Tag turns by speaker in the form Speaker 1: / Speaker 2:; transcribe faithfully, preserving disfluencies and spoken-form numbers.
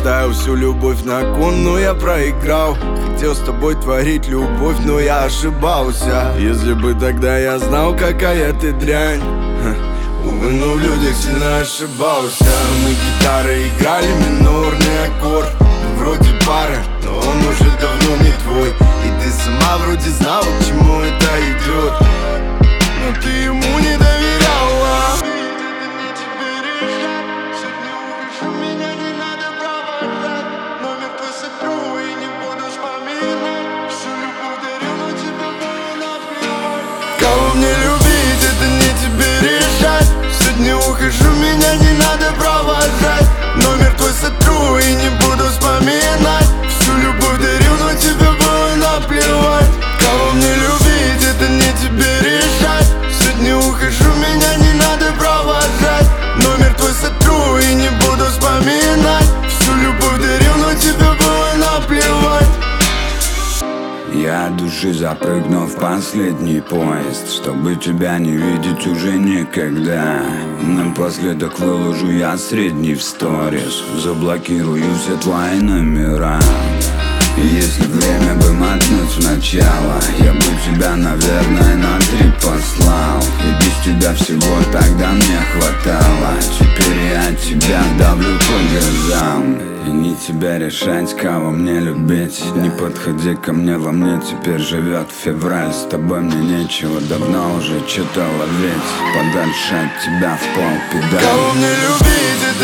Speaker 1: поставил всю любовь на кон, но я проиграл. Хотел с тобой творить любовь, но я ошибался. Если бы тогда я знал, какая ты дрянь, увы, но в людях сильно ошибался. Мы гитарой играли минорный аккорд. Вроде пара, но он уже давно не твой. И ты сама вроде знала, к чему это идет, но ты ему не доверяла. Кого мне любить, это не тебе решать. Сегодня ухожу, меня не надо провожать. Номер твой сотру и не буду вспоминать. Всю любовь дарил, но тебе было наплевать. Кого мне любить, это не тебе решать. Сегодня ухожу, меня не надо провожать. Номер твой сотру и не буду вспоминать. Всю любовь дарил, но тебе было наплевать.
Speaker 2: Я от души запрыгнул в последний поезд, чтобы тебя не видеть уже никогда. Напоследок выложу я средний в сторис, заблокирую все твои номера. И если время бы мотнуть в начало, я бы тебя, наверное, на три послал. И без тебя всего тогда мне хватало. Теперь я тебя давлю по глазам. И не тебе решать, кого мне любить. Не подходи ко мне, во мне теперь живет февраль. С тобой мне нечего давно уже что-то ловить. Подальше от тебя в пол педаль.
Speaker 1: Кого мне любить, это